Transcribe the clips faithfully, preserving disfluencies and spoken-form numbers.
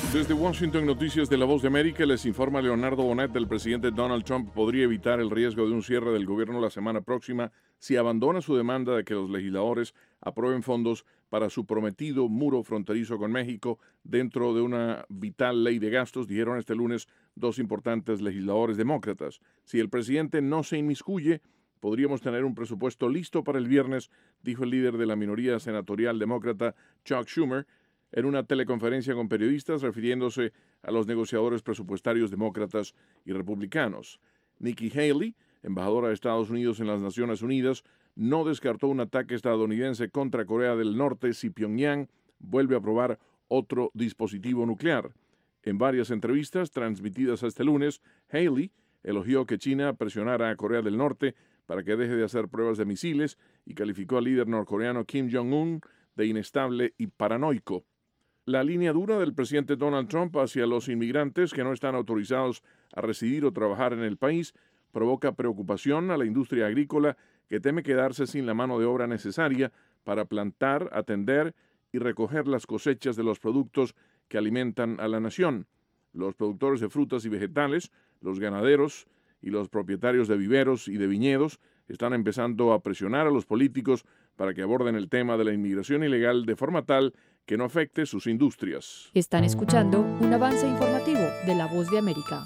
Desde Washington, Noticias de La Voz de América, les informa Leonardo Bonet. El presidente Donald Trump podría evitar el riesgo de un cierre del gobierno la semana próxima si abandona su demanda de que los legisladores aprueben fondos para su prometido muro fronterizo con México dentro de una vital ley de gastos, dijeron este lunes dos importantes legisladores demócratas. Si el presidente no se inmiscuye, podríamos tener un presupuesto listo para el viernes, dijo el líder de la minoría senatorial demócrata Chuck Schumer en una teleconferencia con periodistas, refiriéndose a los negociadores presupuestarios demócratas y republicanos. Nikki Haley, embajadora de Estados Unidos en las Naciones Unidas, no descartó un ataque estadounidense contra Corea del Norte si Pyongyang vuelve a probar otro dispositivo nuclear. En varias entrevistas transmitidas este lunes, Haley elogió que China presionara a Corea del Norte para que deje de hacer pruebas de misiles y calificó al líder norcoreano Kim Jong-un de inestable y paranoico. La línea dura del presidente Donald Trump hacia los inmigrantes que no están autorizados a residir o trabajar en el país provoca preocupación a la industria agrícola, que teme quedarse sin la mano de obra necesaria para plantar, atender y recoger las cosechas de los productos que alimentan a la nación. Los productores de frutas y vegetales, los ganaderos y los propietarios de viveros y de viñedos están empezando a presionar a los políticos para que aborden el tema de la inmigración ilegal de forma tal que no afecte sus industrias. Están escuchando un avance informativo de La Voz de América.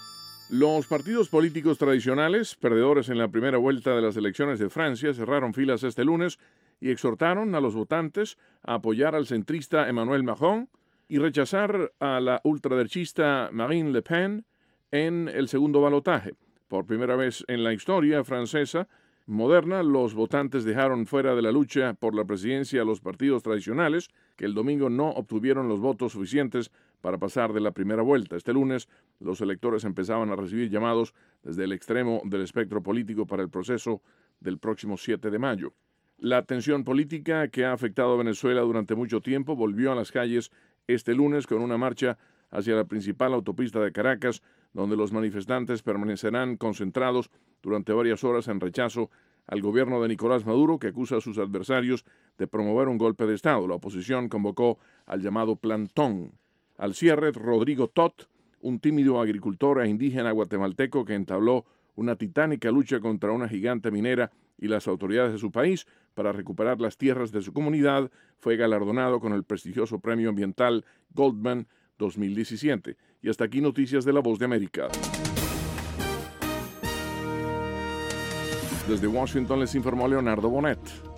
Los partidos políticos tradicionales, perdedores en la primera vuelta de las elecciones de Francia, cerraron filas este lunes y exhortaron a los votantes a apoyar al centrista Emmanuel Macron y rechazar a la ultraderechista Marine Le Pen en el segundo balotaje. Por primera vez en la historia francesa moderna, los votantes dejaron fuera de la lucha por la presidencia a los partidos tradicionales, que el domingo no obtuvieron los votos suficientes para pasar de la primera vuelta. Este lunes, los electores empezaban a recibir llamados desde el extremo del espectro político para el proceso del próximo siete de mayo. La tensión política que ha afectado a Venezuela durante mucho tiempo volvió a las calles este lunes con una marcha hacia la principal autopista de Caracas, donde los manifestantes permanecerán concentrados durante varias horas en rechazo al gobierno de Nicolás Maduro, que acusa a sus adversarios de promover un golpe de Estado. La oposición convocó al llamado plantón. Al cierre, Rodrigo Tot, un tímido agricultor e indígena guatemalteco que entabló una titánica lucha contra una gigante minera y las autoridades de su país para recuperar las tierras de su comunidad, fue galardonado con el prestigioso premio ambiental Goldman dos mil diecisiete. Y hasta aquí Noticias de La Voz de América. Desde Washington les informó Leonardo Bonet.